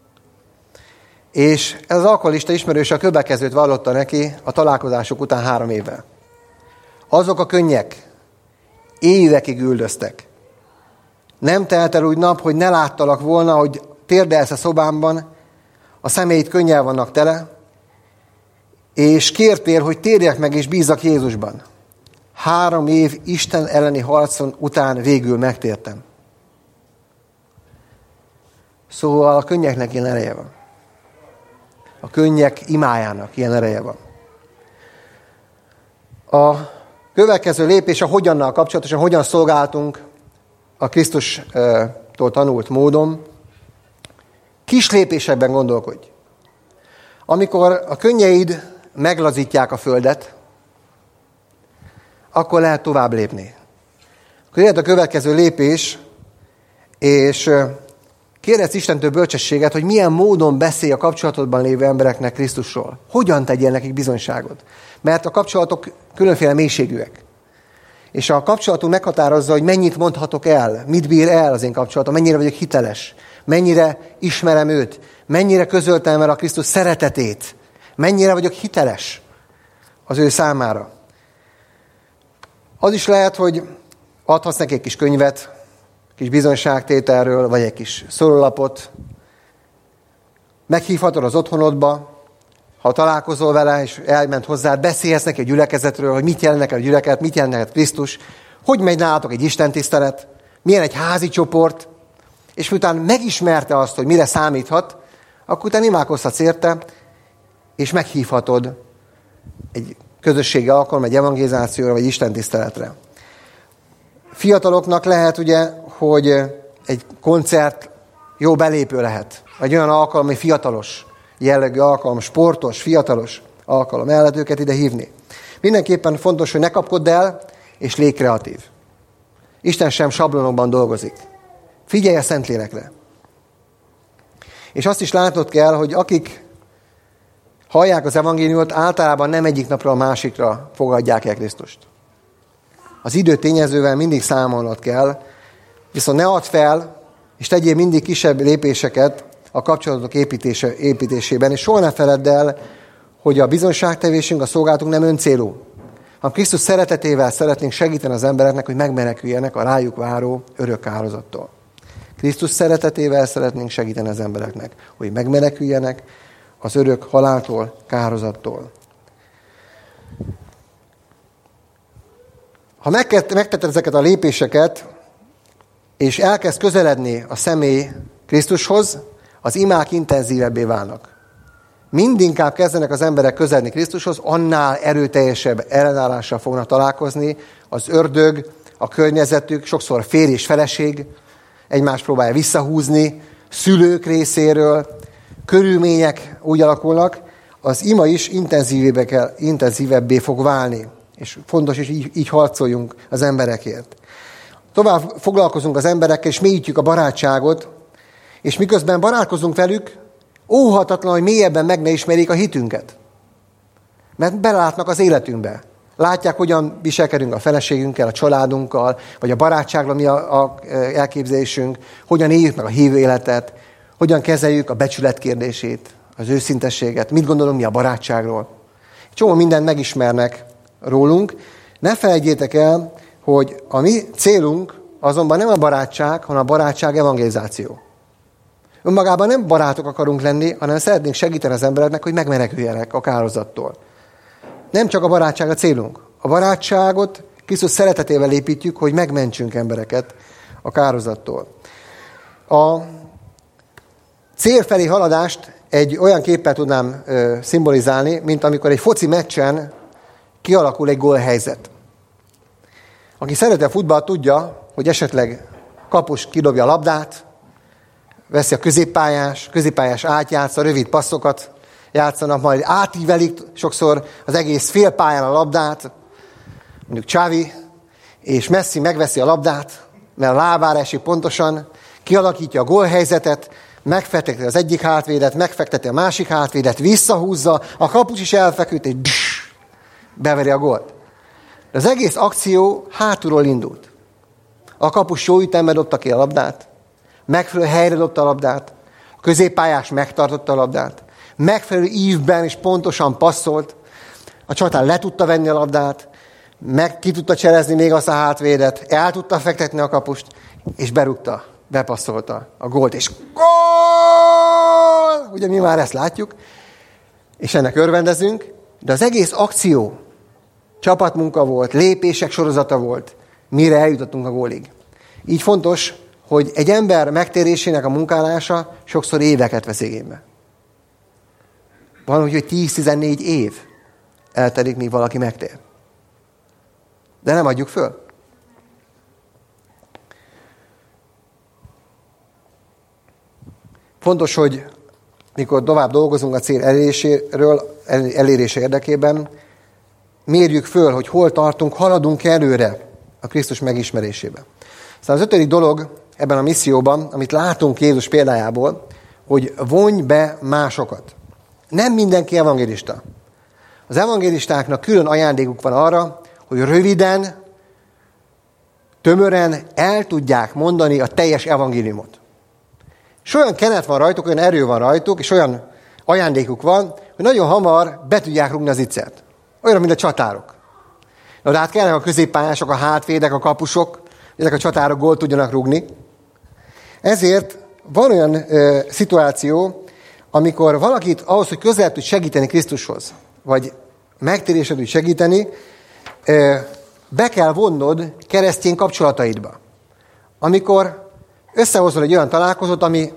És ez az alkoholista ismerőse a következőt vallotta neki a találkozásuk után 3 évvel. Azok a könnyek évekig üldöztek. Nem telt el úgy nap, hogy ne láttalak volna, hogy térdelsz a szobámban, a szemeid könnyel vannak tele, és kértél, hogy térjek meg és bízzak Jézusban. 3 év Isten elleni harcon után végül megtértem. Szóval a könnyeknek ilyen ereje van. A könnyek imájának ilyen ereje van. A következő lépés a hogyannal kapcsolatosan, hogyan szolgáltunk a Krisztustól tanult módon. Kis lépésekben gondolkodj. Amikor a könnyeid meglazítják a földet, akkor lehet tovább lépni. Akkor jöhet a következő lépés, és Kérdezz Istentől bölcsességet, hogy milyen módon beszélj a kapcsolatodban lévő embereknek Krisztusról. Hogyan tegyél nekik bizonyságot. Mert a kapcsolatok különféle mélységűek. És a kapcsolatunk meghatározza, hogy mennyit mondhatok el, mit bír el az én kapcsolatom, mennyire vagyok hiteles, mennyire ismerem őt, mennyire közöltem el a Krisztus szeretetét, mennyire vagyok hiteles az ő számára. Az is lehet, hogy adhatsz neki egy kis könyvet, kis bizonyságtételről, vagy egy kis szórólapot. Meghívhatod az otthonodba, ha találkozol vele, és elment hozzád, beszélhetsz neki a gyülekezetről, hogy mit jelent neked a gyülekezet, mit jelent neked Krisztus, hogy megy nálatok egy istentisztelet, milyen egy házi csoport, és miután megismerte azt, hogy mire számíthat, akkor utána imádkozhatsz érte, és meghívhatod egy közösségi alkalom, egy evangelizációra, vagy istentiszteletre. Fiataloknak lehet ugye, hogy egy koncert jó belépő lehet. Vagy olyan alkalom, hogy fiatalos jellegű alkalom, sportos, fiatalos alkalom. El lehet őket ide hívni. Mindenképpen fontos, hogy ne kapkodd el, és légy kreatív. Isten sem sablonokban dolgozik. Figyelj a Szentlélekre. És azt is látnod kell, hogy akik hallják az evangéliumot, általában nem egyik napról a másikra fogadják el Krisztust. Az idő tényezővel mindig számolnod kell, viszont ne add fel, és tegyél mindig kisebb lépéseket a kapcsolatok építésében, és soha ne feledd el, hogy a bizonyságtevésünk, a szolgálatunk nem öncélú. Ha Krisztus szeretetével szeretnénk segíteni az embereknek, hogy megmeneküljenek a rájuk váró örök áldozattól. Krisztus szeretetével szeretnénk segíteni az embereknek, hogy megmeneküljenek az örök haláltól, kározattól. Ha megtetted ezeket a lépéseket, és elkezd közeledni a személy Krisztushoz, az imák intenzívebbé válnak. Mindinkább kezdenek az emberek közeledni Krisztushoz, annál erőteljesebb ellenállással fognak találkozni. Az ördög, a környezetük, sokszor férj és feleség egymást próbálja visszahúzni, szülők részéről, körülmények úgy alakulnak, az ima is intenzívebbé fog válni. És fontos, hogy így harcoljunk az emberekért. Tovább foglalkozunk az emberekkel, és mélyítjük a barátságot, és miközben barátkozunk velük, óhatatlan, hogy mélyebben meg ne ismerjék a hitünket. Mert belátnak az életünkbe. Látják, hogyan viselkedünk a feleségünkkel, a családunkkal, vagy a barátságról mi a elképzelésünk, hogyan éljük meg a hívő életet, hogyan kezeljük a becsület kérdését, az őszintességet, mit gondolunk mi a barátságról. Csomó mindent megismernek rólunk. Ne felejtjétek el, hogy a mi célunk azonban nem a barátság, hanem a barátság evangelizáció. Önmagában nem barátok akarunk lenni, hanem szeretnénk segíteni az embereknek, hogy megmeneküljenek a kározattól. Nem csak a barátság a célunk. A barátságot Krisztus szeretetével építjük, hogy megmentsünk embereket a kározattól. A cél felé haladást egy olyan képpel tudnám szimbolizálni, mint amikor egy foci meccsen kialakul egy gólhelyzet. Aki szereti a futballt, tudja, hogy esetleg kapus kidobja a labdát, veszi a középpályás átjátsz, a rövid passzokat játszanak, majd átívelik sokszor az egész félpályán a labdát, mondjuk Xavi, és Messi megveszi a labdát, mert a lábára esik pontosan, kialakítja a gólhelyzetet, megfekteti az egyik hátvédet, megfekteti a másik hátvédet, visszahúzza, a kapus is elfeküdt, és beveri a gólt. De az egész akció hátulról indult. A kapus jó ütemben dobta ki a labdát, megfelelő helyre dobta a labdát, a középpályás megtartotta a labdát, megfelelő ívben és pontosan passzolt, a csatár le tudta venni a labdát, meg ki tudta cserezni még azt a hátvédet, el tudta fektetni a kapust, és berúgta, bepasszolta a gólt, és gól! Ugye mi már ezt látjuk, és ennek örvendezünk, de az egész akció csapatmunka volt, lépések sorozata volt, mire eljutottunk a gólig. Így fontos, hogy egy ember megtérésének a munkálása sokszor éveket vesz igénybe. Van úgy, hogy 10-14 év eltelik, míg valaki megtér. De nem adjuk föl. Fontos, hogy mikor tovább dolgozunk a cél elérése érdekében, mérjük föl, hogy hol tartunk, haladunk előre a Krisztus megismerésében. Aztán az 5. dolog, ebben a misszióban, amit látunk Jézus példájából, hogy vonj be másokat. Nem mindenki evangélista. Az evangélistáknak külön ajándékuk van arra, hogy röviden, tömören el tudják mondani a teljes evangéliumot. És olyan kenet van rajtuk, olyan erő van rajtuk, és olyan ajándékuk van, hogy nagyon hamar be tudják rúgni az iccert. Olyan, mint a csatárok. Na, de hát kellene a középpályások, a hátvédek, a kapusok, ezek a csatárok gólt tudjanak rúgni. Ezért van olyan szituáció, amikor valakit ahhoz, hogy közel tud segíteni Krisztushoz, vagy megtérésre tud segíteni, be kell vonnod keresztény kapcsolataidba. Amikor összehozol egy olyan találkozót, ami,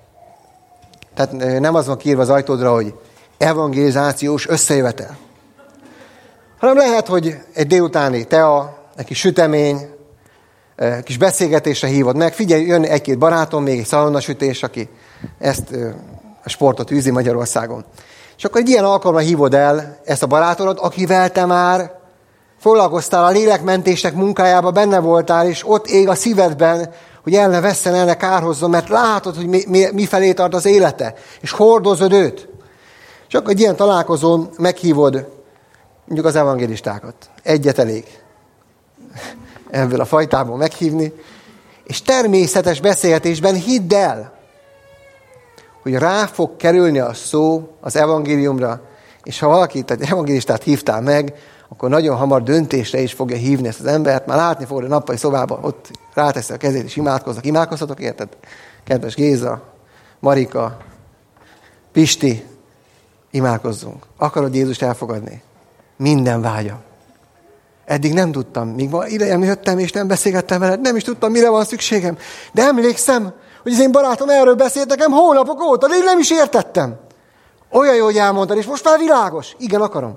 tehát nem az van kiírva az ajtódra, hogy evangelizációs összejövetel, hanem lehet, hogy egy délutáni tea, egy kis sütemény, kis beszélgetésre hívod meg. Figyelj, jön egy-két barátom, még egy szalonnasütés, aki ezt a sportot űzi Magyarországon. És akkor egy ilyen alkalommal hívod el ezt a barátodat, akivel te már foglalkoztál a lélekmentésnek munkájába, benne voltál, és ott ég a szívedben, hogy el ne vesszen, el ne kárhozzon, mert látod, hogy mifelé tart az élete, és hordozod őt. És akkor egy ilyen találkozón meghívod mondjuk az evangélistákat. Egyet elég ebből a fajtából meghívni, és természetes beszélgetésben hidd el, hogy rá fog kerülni a szó az evangéliumra, és ha valakit, egy evangélistát hívtál meg, akkor nagyon hamar döntésre is fogja hívni ezt az embert, már látni fogod a nappali szobában, ott ráteszi a kezét, és imádkoznak. Imádkoztatok, érted? Kedves Géza, Marika, Pisti, imádkozzunk. Akarod Jézust elfogadni? Minden vágya. Eddig nem tudtam, míg ma idejem jöttem, és nem beszélgettem veled, nem is tudtam, mire van szükségem. De emlékszem, hogy az én barátom erről beszélt nekem hónapok óta, de én nem is értettem. Olyan jó, hogy elmondtad, és most már világos. Igen, akarom.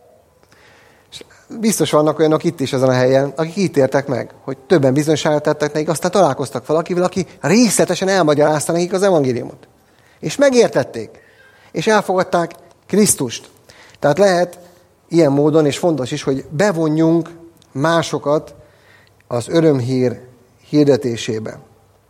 És biztos vannak olyanok itt is ezen a helyen, akik itt értek meg, hogy többen bizonyságot tettek nekik, aztán találkoztak valakivel, aki részletesen elmagyarázta nekik az evangéliumot. És megértették. És elfogadták Krisztust. Tehát lehet ilyen módon, és fontos is, hogy bevonjunk másokat az örömhír hirdetésébe.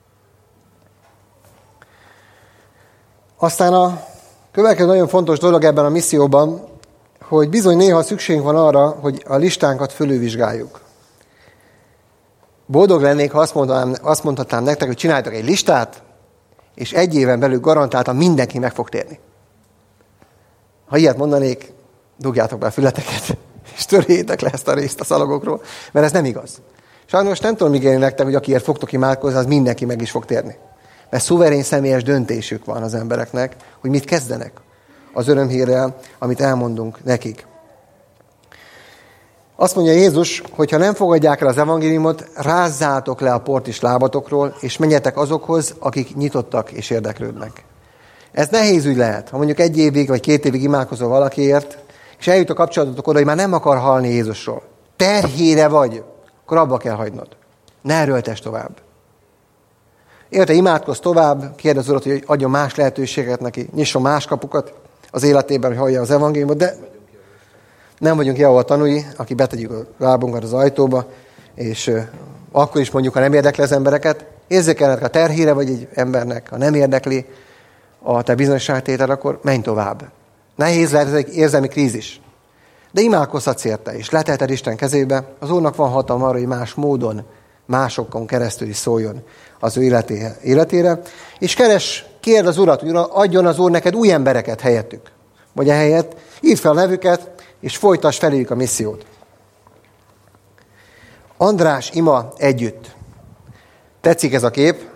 Aztán a következő nagyon fontos dolog ebben a misszióban, hogy bizony néha szükségünk van arra, hogy a listánkat fölülvizsgáljuk. Boldog lennék, ha azt mondhatnám nektek, hogy csináljatok egy listát, és egy éven belül garantáltan mindenki meg fog térni. Ha ilyet mondanék, dugjátok be a fületeket, és törjétek le ezt a részt a szalagokról, mert ez nem igaz. Sajnos nem tudom ígérni nektek, hogy akiért fogtok imádkozni, az mindenki meg is fog térni. Mert szuverén személyes döntésük van az embereknek, hogy mit kezdenek az örömhírrel, amit elmondunk nekik. Azt mondja Jézus, hogy ha nem fogadják el az evangéliumot, rázzátok le a port is lábatokról, és menjetek azokhoz, akik nyitottak és érdeklődnek. Ez nehéz ügy lehet. Ha mondjuk 1 évig vagy 2 évig imádkozol valakiért, és eljut a kapcsolatotok oda, hogy már nem akar hallni Jézusról. Terhére vagy, akkor abba kell hagynod. Ne erőltesd tovább. Érte, imádkozz tovább, kérdezz Urat, hogy adjon más lehetőséget neki, nyisson más kapukat az életében, hogy hallja az evangéliumot, de nem vagyunk Jehova tanúi, aki betegyük a lábunkat az ajtóba, és akkor is mondjuk, ha nem érdekli az embereket, érzékelnek a terhére vagy egy embernek, ha nem érdekli a te bizonyságtétel, akkor menj tovább. Nehéz lehet, ez egy érzelmi krízis. De imádkozhatsz érte, és leteheted Isten kezébe. Az Úrnak van hatalma arra, hogy más módon, másokon keresztül is szóljon az ő életére. És kérd az Urat, hogy adjon az Úr neked új embereket helyettük. Vagy ehelyett írd fel a nevüket, és folytass feléjük a missziót. András ima együtt. Tetszik ez a kép?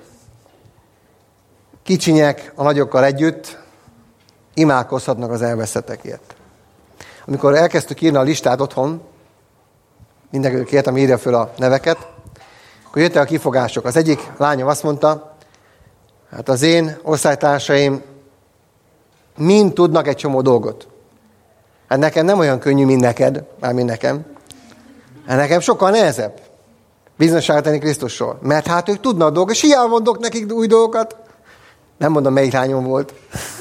Kicsinyek a nagyokkal együtt imádkozhatnak az elveszettekért. Amikor elkezdtük írni a listát otthon, mindenkit kértem, írja föl a neveket, akkor jöttek a kifogások. Az egyik lányom azt mondta, hát az én osztálytársaim mind tudnak egy csomó dolgot. Hát nekem nem olyan könnyű, mint neked, mármint nekem. Hát nekem sokkal nehezebb bizonyságot tenni Krisztusról. Mert hát ők tudnak dolgokat, és hiába mondok nekik új dolgokat. Nem mondom, melyik lányom volt.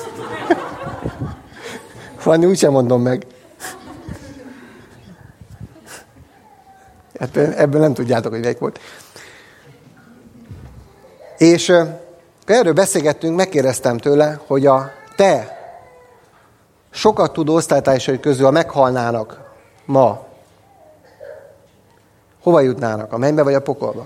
Fanni, úgysem mondom meg. Ebből nem tudjátok, hogy melyik volt. És erről beszélgettünk, megkérdeztem tőle, hogy a te sokat tudó osztálytársai közül, ha meghalnának ma, hova jutnának? A mennybe vagy a pokolba?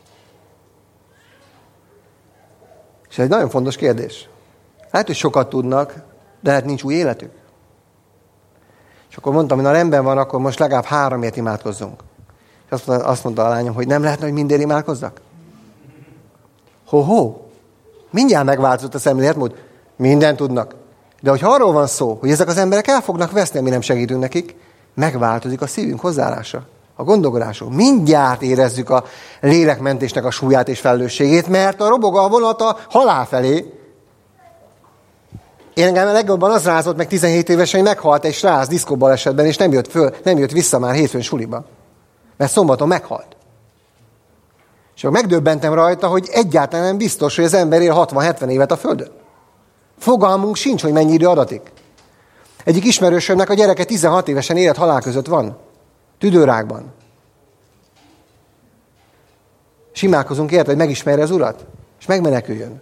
És ez egy nagyon fontos kérdés. Lehet, hogy sokat tudnak, de hát nincs új életük. És akkor mondtam, hogy na rendben van, akkor most legalább 3-ért imádkozzunk. És azt mondta a lányom, hogy nem lehetne, hogy mindért imádkozzak? Mindjárt megváltozott a szemléletmód. Mindent tudnak. De hogyha arról van szó, hogy ezek az emberek el fognak veszni, mi nem segítünk nekik, megváltozik a szívünk hozzáállása, a gondolkodásunk. Mindjárt érezzük a lélekmentésnek a súlyát és felelősségét, mert a robog a vonat a halál felé. Én engem legjobban az rázott meg 17 évesen, hogy meghalt egy srác diszkóbalesetben, és nem jött vissza már hétfőn suliba. Mert szombaton meghalt. És akkor megdöbbentem rajta, hogy egyáltalán nem biztos, hogy az ember él 60-70 évet a Földön. Fogalmunk sincs, hogy mennyi idő adatik. Egyik ismerősömnek a gyereke 16 évesen élet-halál között van. Tüdőrákban. És imádkozunk érte, hogy megismerje az Urat, és megmeneküljön.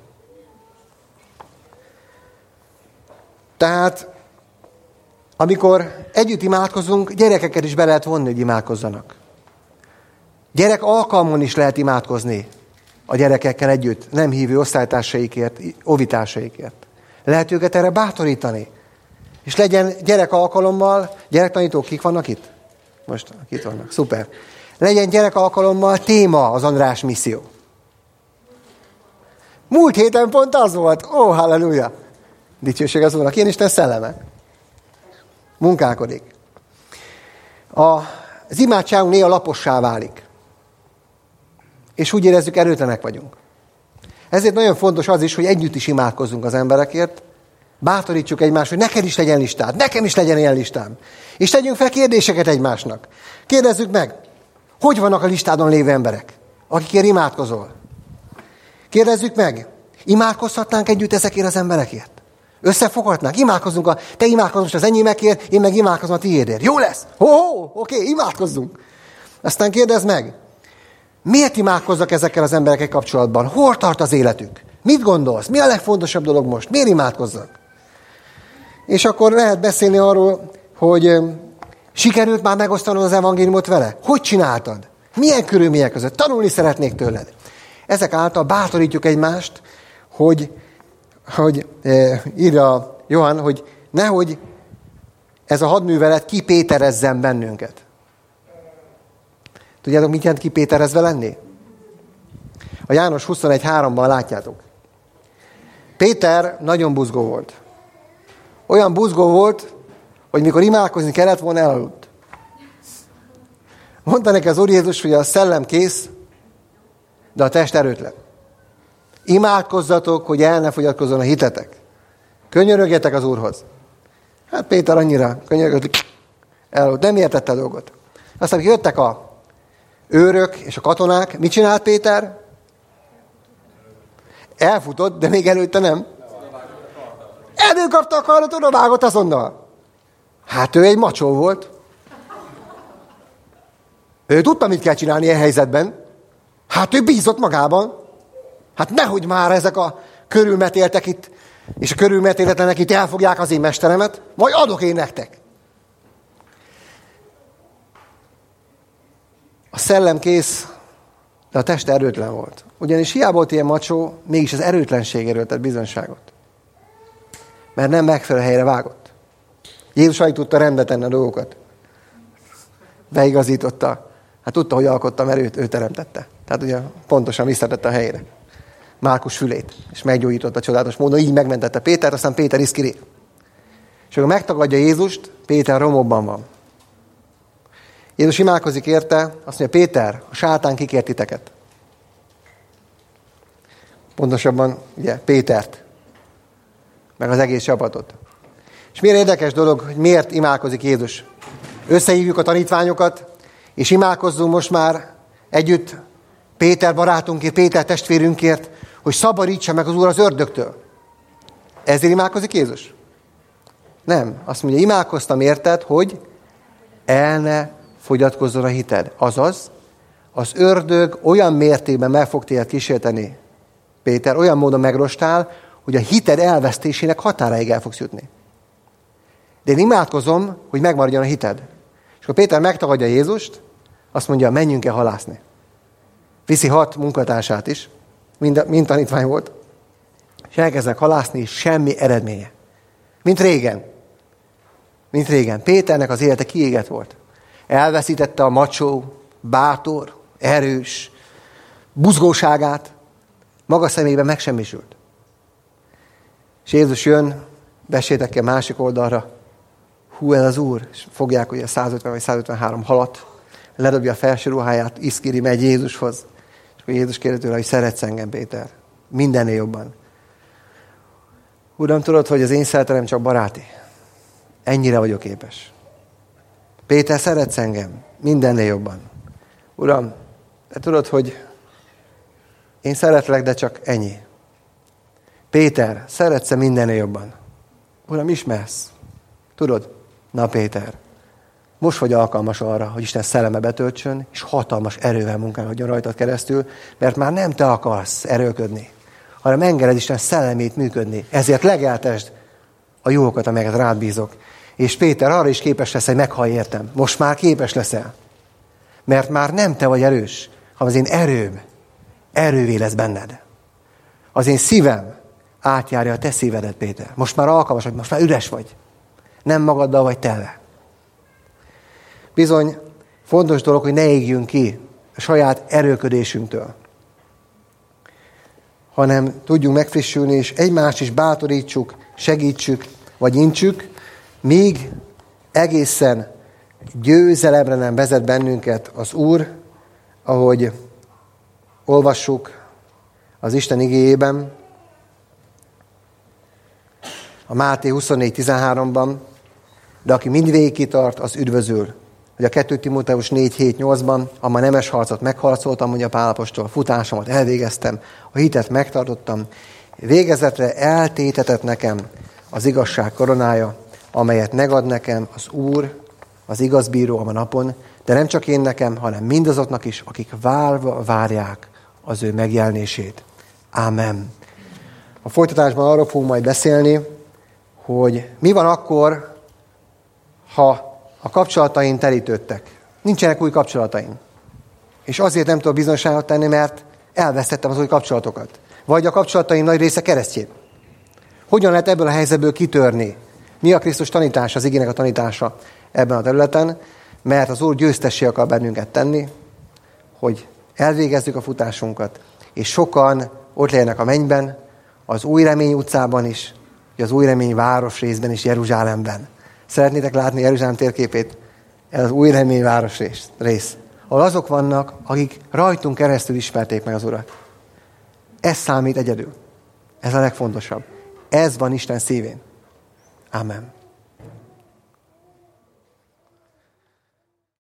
Tehát, amikor együtt imádkozunk, gyerekeket is be lehet vonni, hogy imádkozzanak. Gyerek alkalmon is lehet imádkozni a gyerekekkel együtt, nem hívő osztálytársaikért, óvitársaikért. Lehet őket erre bátorítani. És legyen gyerek alkalommal, gyerektanítók kik vannak itt? Most itt vannak, szuper. Legyen gyerek alkalommal téma az András misszió. Múlt héten pont az volt. Halleluja! Dicsőség az Úrnak. Én Isten szelleme. Munkálkodik. Az imádságunk néha lapossá válik. És úgy érezzük, erőtlenek vagyunk. Ezért nagyon fontos az is, hogy együtt is imádkozzunk az emberekért, bátorítsuk egymást, hogy neked is legyen listád, nekem is legyen ilyen listám. És tegyünk fel kérdéseket egymásnak. Kérdezzük meg, hogy vannak a listádon lévő emberek, akikért imádkozol. Kérdezzük meg, imádkozhatnánk együtt ezekért az emberekért? Összefoghatnánk? Imádkozzunk, te imádkozz most az enyémekért, én meg imádkozom a tiédért. Jó lesz? Oké, imádkozzunk. Aztán kérdezd meg, miért imádkozzak ezekkel az emberekkel kapcsolatban? Hol tart az életük? Mit gondolsz? Mi a legfontosabb dolog most? Miért imádkozzak? És akkor lehet beszélni arról, hogy sikerült már megosztanod az evangéliumot vele? Hogy csináltad? Milyen körülmények között? Tanulni szeretnék tőled. Ezek által bátorítjuk egymást, hogy írja Johann, hogy nehogy ez a hadművelet kipéterezzen bennünket. Tudjátok, mit jelent kipéterezve lenni? A János 21:3-ban látjátok. Péter nagyon buzgó volt. Olyan buzgó volt, hogy mikor imádkozni kellett volna, elaludt. Mondta neki az Úr Jézus, hogy a szellem kész, de a test erőtlen. Imádkozzatok, hogy el ne fogyatkozzon a hitetek. Könyörögjetek az Úrhoz. Hát Péter annyira könyörögött, elaludt. Nem értette a dolgot. Aztán jöttek a őrök és a katonák. Mit csinált Péter? Elfutott, de még előtte nem. Előkapta a karot, odavágott azonnal. Hát ő egy macsó volt. Ő tudta, mit kell csinálni ilyen helyzetben. Hát ő bízott magában. Hát nehogy már ezek a körülmetéltek itt, és a körülmetéletlenek itt elfogják az én mesteremet, majd adok én nektek. A szellem kész, de a test erőtlen volt. Ugyanis hiába volt ilyen macsó, mégis az erőtlenségéről tett bizonyságot. Mert nem megfelelő helyre vágott. Jézus alig tudta rendbe tenni a dolgokat. Beigazította. Hát tudta, hogy alkotta, mert ő teremtette. Tehát ugye pontosan visszatette a helyére. Márkus fülét. És meggyógyította csodálatos módon. Így megmentette Pétert, aztán Péter iszkiri. És akkor megtagadja Jézust, Péter romokban van. Jézus imádkozik érte, azt mondja, Péter, a sátán kikért titeket. Pontosabban, ugye, Pétert. Meg az egész csapatot. És miért érdekes dolog, hogy miért imádkozik Jézus? Összehívjuk a tanítványokat, és imádkozzunk most már együtt Péter barátunkért, Péter testvérünkért, hogy szabadítsa meg az Úr az ördögtől. Ezért imádkozik Jézus? Nem. Azt mondja, imádkoztam érted, hogy el ne fogyatkozzon a hited. Azaz, az ördög olyan mértékben meg fog téged kísérteni, Péter, olyan módon megrostál, hogy a hited elvesztésének határáig el fogsz jutni. De én imádkozom, hogy megmaradjon a hited. És akkor Péter megtagadja Jézust, azt mondja, menjünk el halászni. Viszi 6 munkatársát is, mind tanítvány volt, és elkezdenek halászni, és semmi eredménye. Mint régen. Péternek az élete kiégett volt. Elveszítette a macsó, bátor, erős, buzgóságát, maga szemében megsemmisült. És Jézus jön, besétek ki a másik oldalra, hú, ez az Úr, és fogják ugye 150 vagy 153 halat, ledobja a felső ruháját, iszkiri, megy Jézushoz. És akkor Jézus kérdezi tőle, hogy szeretsz engem, Péter? Mindennél jobban. Uram, tudod, hogy az én szeretetem csak baráti. Ennyire vagyok képes. Péter, szeretsz engem? Mindennél jobban. Uram, te tudod, hogy én szeretlek, de csak ennyi. Péter, szeretsz-e mindennél jobban? Uram, ismersz. Tudod? Na Péter, most vagy alkalmas arra, hogy Isten szelleme betöltsön, és hatalmas erővel munkálkodjon rajtad keresztül, mert már nem te akarsz erőlködni, hanem engeded Isten szellemét működni. Ezért legeltesd a jókat, amelyeket rád bízok. És Péter arra is képes lesz, hogy meghallj értem. Most már képes leszel. Mert már nem te vagy erős, hanem az én erőm erővé lesz benned. Az én szívem átjárja a te szívedet, Péter. Most már alkalmas vagy, most már üres vagy. Nem magaddal vagy telve. Bizony, fontos dolog, hogy ne égjünk ki a saját erőködésünktől, hanem tudjunk megfrissülni, és egymást is bátorítsuk, segítsük, vagy intsük, míg egészen győzelemre nem vezet bennünket az Úr, ahogy olvassuk az Isten igéjében, a Máté 24:13-ban, de aki mindvégig kitart, az üdvözül. Hogy a 2 Timóteus 4:7-8-ban, a nemes harcot megharcoltam, mondja Pál apostol, futásomat elvégeztem, a hitet megtartottam, végezetre eltétetett nekem az igazság koronája, amelyet megad nekem az Úr, az igazbíró a napon, de nem csak én nekem, hanem mindazoknak is, akik várva várják az ő megjelenését. Ámen. A folytatásban arról fogunk majd beszélni, hogy mi van akkor, ha a kapcsolataim telítődtek. Nincsenek új kapcsolataim. És azért nem tudok bizonyságot tenni, mert elvesztettem az új kapcsolatokat. Vagy a kapcsolataim nagy része keresztjén. Hogyan lehet ebből a helyzetből kitörni? Mi a Krisztus tanítása, az igének a tanítása ebben a területen? Mert az Úr győztessé akar bennünket tenni, hogy elvégezzük a futásunkat, és sokan ott legyenek a mennyben, az Új Remény utcában is, az Új Remény városrészben is, Jeruzsálemben. Szeretnétek látni Jeruzsálem térképét? Ez az Új Remény városrész, ahol azok vannak, akik rajtunk keresztül ismerték meg az Urat. Ez számít egyedül. Ez a legfontosabb. Ez van Isten szívén. Amen.